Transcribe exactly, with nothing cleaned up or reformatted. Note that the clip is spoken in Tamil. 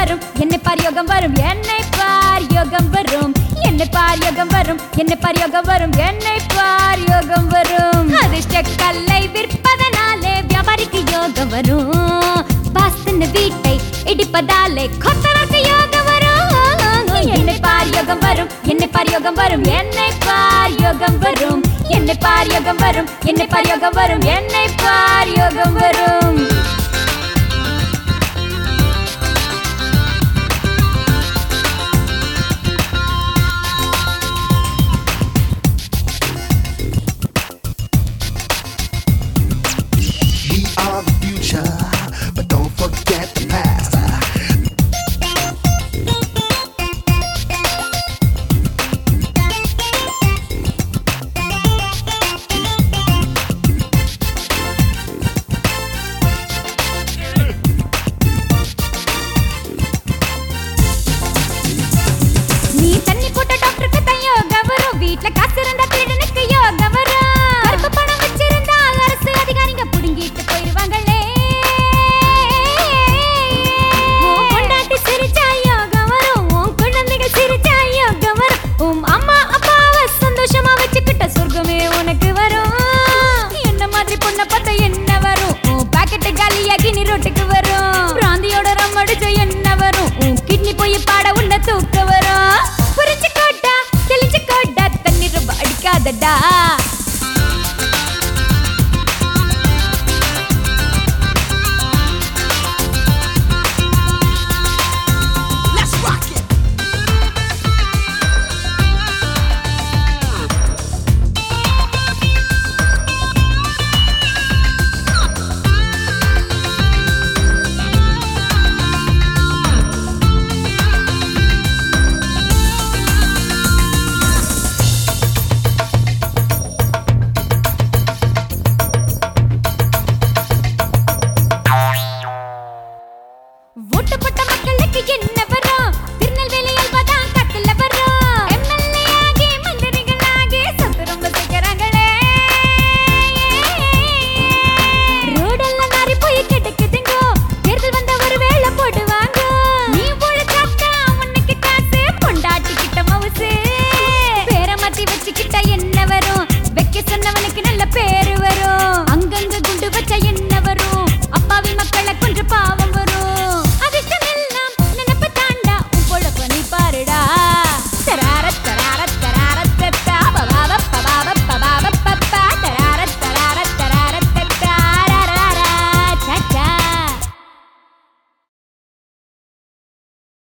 வரும் என்னை பார் யோகம் வரும் என்னை பார் யோகம் வரும் என்னை பார் யோகம் வரும் என்னை பார் யோகம் வரும் என்னை பார் யோகம் வரும் அதிர்ஷ்ட கல்லை விற்பதனாலே வியாபாரிக்கு யோகம் வரும் வாஸ்து வீட்டை இடிப்பதாலே கொத்தவருக்கு யோகம் வரும் என்னை பார் யோகம் வரும் என்னை பார் யோகம் வரும் என்னை பார் யோகம் வரும் என்னை பார் யோகம் வரும் என்னை பார் யோகம் வரும் என்னை பார் யோகம் வரும் But don't forget the past. நீ தண்ணி போட்ட டாக்டருக்கு தான் யோகம் வரும் வீட்ல காசு இருந்தா திருடனுக்கு யோகம் வரும் கருப்பு பணம் வச்சிருந்தா அரசு அதிகாரிங்க புடுங்கிட்டு போயிருவாங்களே உன் பொண்டாட்டி சிரிச்சா யோகம் வரும் உன் குழந்தைகள் சிரிச்சா யோகம் வரும் உன் அம்மா அப்பாவை சந்தோஷமா வச்சுக்கிட்ட சொர்க்கமே உனக்கு வரும் என்ன மாதிரி பொண்ணை பார்த்தா என்ன வரும் உன் பாக்கெட்டு காலியாகி நீ ரோட்டுக்கு வரும் பிராந்தியோட ரம் அடிச்ச என்ன வரும் உன் கிட்னி போய் பாட உன்னை தூக்க வரும் புரிஞ்சு கோட்டா தெளிஞ்சு கோட்டா தண்ணி ரொம்ப அடிக்காதடா Let's rock it. ஓட்டு போட்ட மக்களுக்கு என்ன